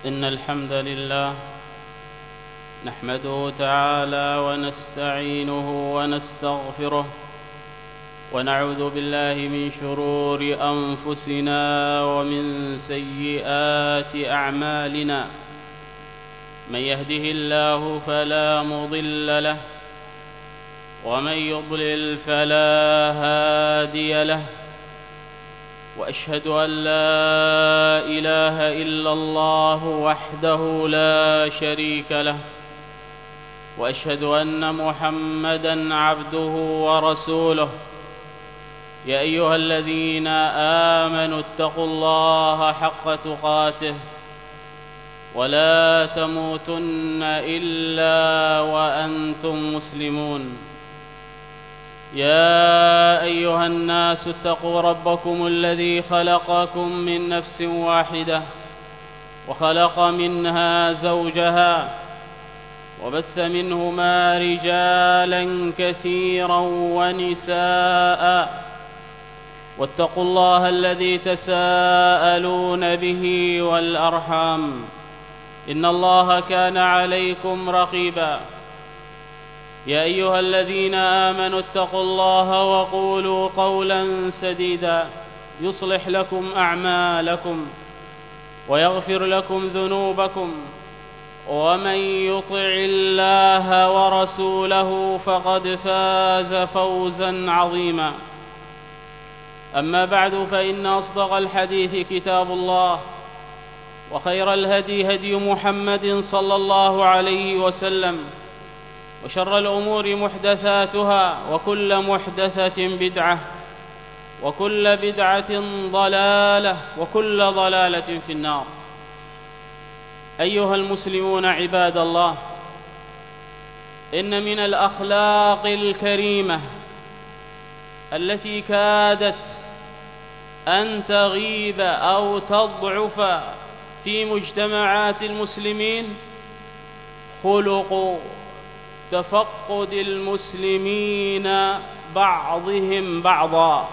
إن الحمد لله نحمده تعالى ونستعينه ونستغفره ونعوذ بالله من شرور أنفسنا ومن سيئات أعمالنا. من يهده الله فلا مضل له ومن يضلل فلا هادي له، وأشهد أن لا إله إلا الله وحده لا شريك له، وأشهد أن محمدًا عبده ورسوله. يا أيها الذين آمنوا اتقوا الله حق تقاته ولا تموتن إلا وأنتم مسلمون. يا أيها الناس اتقوا ربكم الذي خلقكم من نفس واحدة وخلق منها زوجها وبث منهما رجالا كثيرا ونساء، واتقوا الله الذي تساءلون به والأرحام، إن الله كان عليكم رقيبا. يا أيها الذين آمنوا اتقوا الله وقولوا قولا سديدا يصلح لكم أعمالكم ويغفر لكم ذنوبكم، ومن يطع الله ورسوله فقد فاز فوزا عظيما. أما بعد، فإن أصدق الحديث كتاب الله، وخير الهدي هدي محمد صلى الله عليه وسلم، وشر الأمور محدثاتها، وكل محدثة بدعة، وكل بدعة ضلالة، وكل ضلالة في النار. أيها المسلمون عباد الله، إن من الأخلاق الكريمة التي كادت أن تغيب أو تضعف في مجتمعات المسلمين خلق تفقد المسلمين بعضهم بعضا.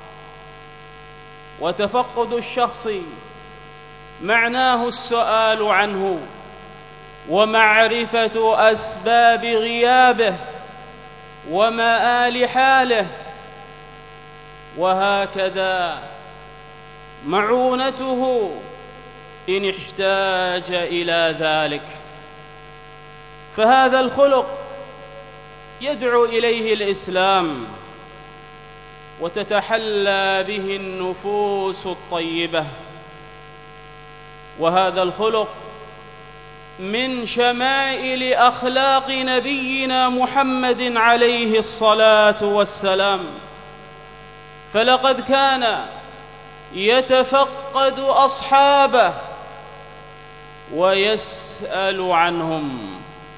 وتفقد الشخص معناه السؤال عنه ومعرفة أسباب غيابه ومآل حاله، وهكذا معونته إن احتاج إلى ذلك. فهذا الخلق يدعو إليه الإسلام، وتتحلى به النفوس الطيبة. وهذا الخلق من شمائل أخلاق نبينا محمد عليه الصلاة والسلام، فلقد كان يتفقد أصحابه ويسأل عنهم.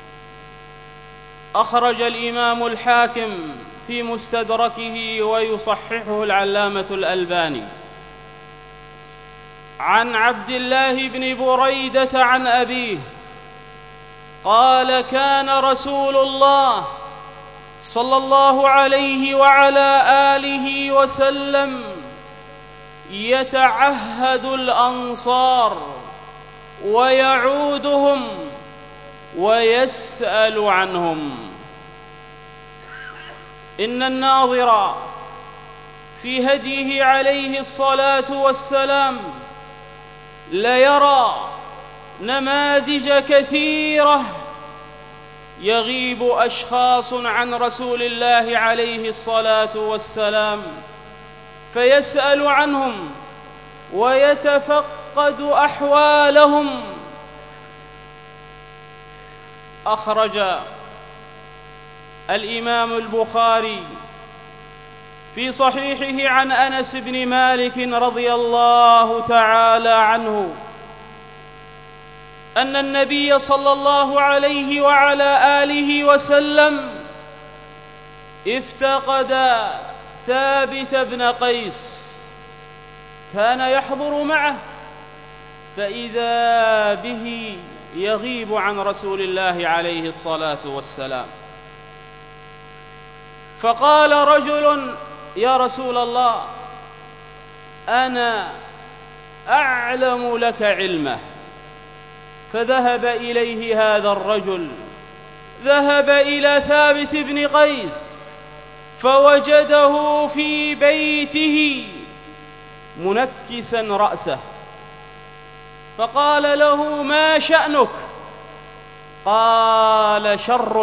أخرج الإمام الحاكم في مستدركه ويصححه العلامة الألباني عن عبد الله بن بريدة عن أبيه قال: كان رسول الله صلى الله عليه وعلى آله وسلم يتعهد الأنصار ويعودهم ويسأل عنهم. إن الناظر في هديه عليه الصلاة والسلام ليرى نماذج كثيرة يغيب أشخاص عن رسول الله عليه الصلاة والسلام فيسأل عنهم ويتفقد أحوالهم. أخرج الإمام البخاري في صحيحه عن أنس بن مالك رضي الله تعالى عنه أن النبي صلى الله عليه وعلى آله وسلم افتقد ثابت بن قيس، كان يحضر معه، فإذا به يغيب عن رسول الله عليه الصلاة والسلام. فقال رجل: يا رسول الله، أنا أعلم لك علمه، فذهب إليه هذا الرجل، ذهب إلى ثابت بن قيس فوجده في بيته منكسا رأسه، فقال له: ما شأنك؟ قال: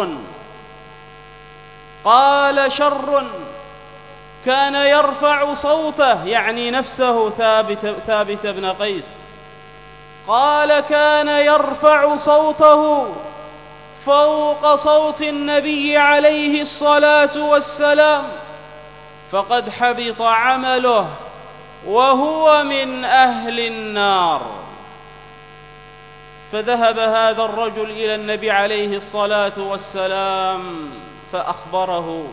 شر. كان يرفع صوته، يعني نفسه ثابت بن قيس، قال: كان يرفع صوته فوق صوت النبي عليه الصلاة والسلام، فقد حبط عمله وهو من أهل النار. فذهب هذا الرجل إلى النبي عليه الصلاة والسلام فأخبره،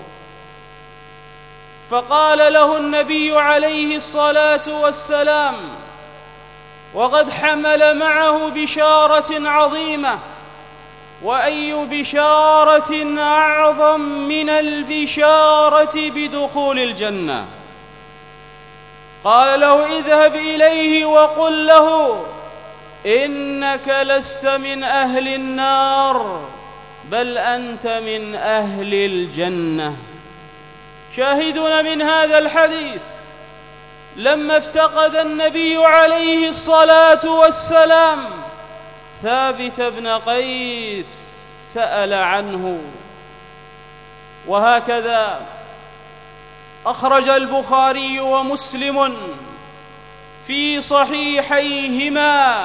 فقال له النبي عليه الصلاة والسلام، وقد حمل معه بشارة عظيمة، وأي بشارة أعظم من البشارة بدخول الجنة. قال له: اذهب إليه وقل له إنك لست من أهل النار، بل أنت من أهل الجنة. شاهدون من هذا الحديث، لما افتقد النبي عليه الصلاة والسلام ثابت بن قيس سأل عنه. وهكذا أخرج البخاري ومسلم في صحيحيهما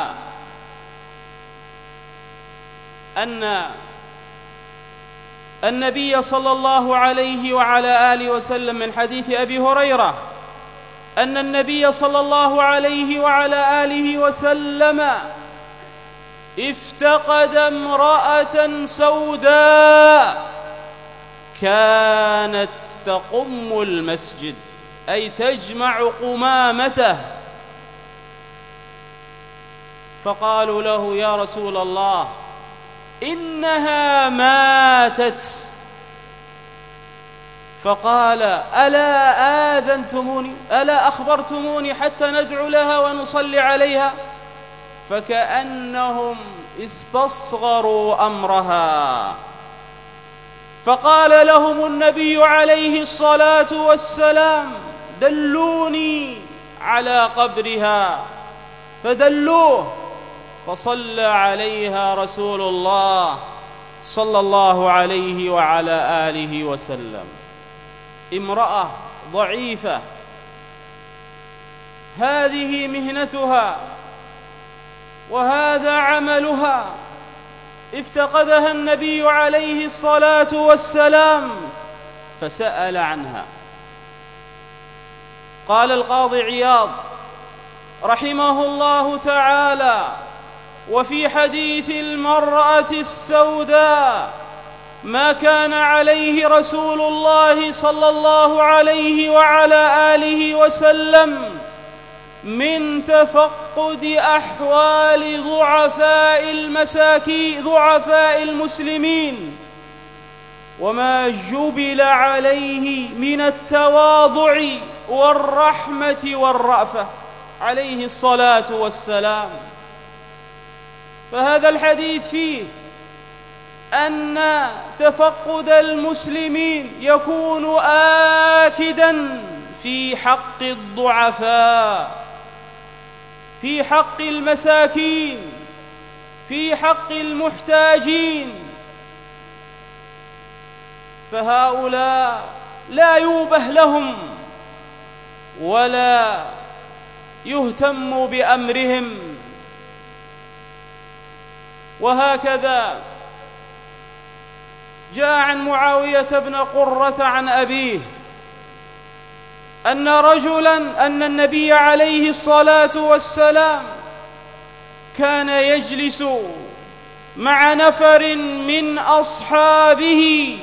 أن النبي صلى الله عليه وعلى آله وسلم من حديث أبي هريرة أن النبي صلى الله عليه وعلى آله وسلم افتقد امرأة سوداء كانت تقم المسجد، أي تجمع قمامته، فقالوا له: يا رسول الله، إنها ماتت. فقال: ألا آذنتموني، ألا أخبرتموني حتى ندعو لها ونصلي عليها؟ فكأنهم استصغروا أمرها. فقال لهم النبي عليه الصلاة والسلام: دلوني على قبرها، فدلوه، فصلى عليها رسول الله صلى الله عليه وعلى آله وسلم. امرأة ضعيفة، هذه مهنتها وهذا عملها، افتقدها النبي عليه الصلاة والسلام فسأل عنها. قال القاضي عياض رحمه الله تعالى: وفي حديث المرأة السوداء ما كان عليه رسول الله صلى الله عليه وعلى آله وسلم من تفقد أحوال ضعفاء المسلمين، وما جبل عليه من التواضع والرحمة والرأفة عليه الصلاة والسلام. فهذا الحديث فيه أن تفقد المسلمين يكون آكداً في حق الضعفاء، في حق المساكين، في حق المحتاجين. فهؤلاء لا يوبه لهم ولا يهتم بأمرهم. وهكذا جاء عن معاوية بن قرة عن أبيه أن النبي عليه الصلاة والسلام كان يجلس مع نفر من أصحابه،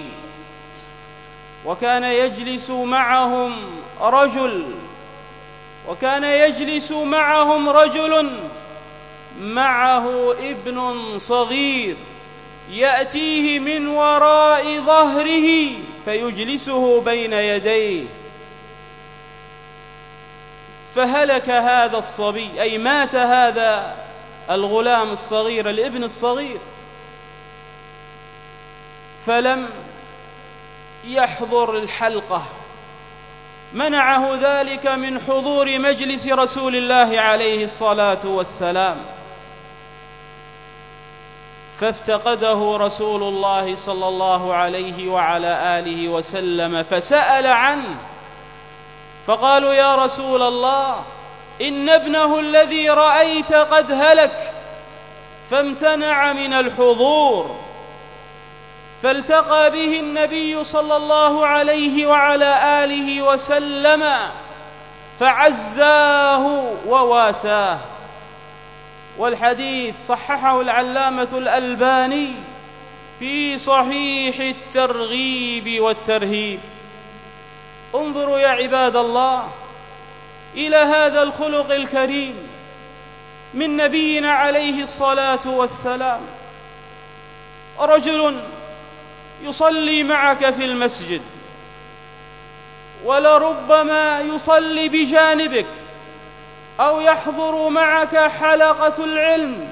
وكان يجلس معهم رجل معه ابن صغير يأتيه من وراء ظهره فيجلسه بين يديه، فهلك هذا الصبي، أي مات هذا الغلام الصغير الابن الصغير، فلم يحضر الحلقة، منعه ذلك من حضور مجلس رسول الله عليه الصلاة والسلام، فافتقده رسول الله صلى الله عليه وعلى آله وسلم فسأل عنه، فقالوا يا رسول الله إن ابنه الذي رأيت قد هلك فامتنع من الحضور، فالتقى به النبي صلى الله عليه وعلى آله وسلم فعزاه وواساه. والحديث صححه العلامة الألباني في صحيح الترغيب والترهيب. انظروا يا عباد الله إلى هذا الخلق الكريم من نبينا عليه الصلاة والسلام، رجل يصلي معك في المسجد، ولربما يصلي بجانبك أو يحضر معك حلقة العلم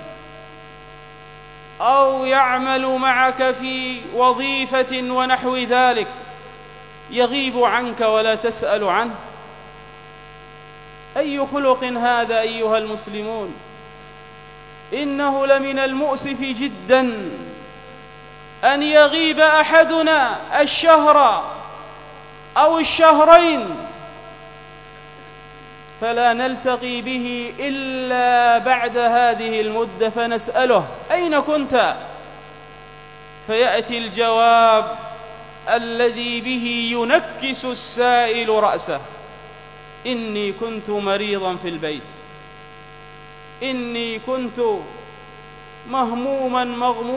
أو يعمل معك في وظيفة ونحو ذلك، يغيب عنك ولا تسأل عنه. أي خلق هذا أيها المسلمون؟ إنه لمن المؤسف جدا أن يغيب أحدنا الشهر أو الشهرين فلا نلتقي به إلا بعد هذه المدة فنسأله أين كنت؟ فيأتي الجواب الذي به ينكس السائل رأسه: إني كنت مريضا في البيت، إني كنت مهموما مغموما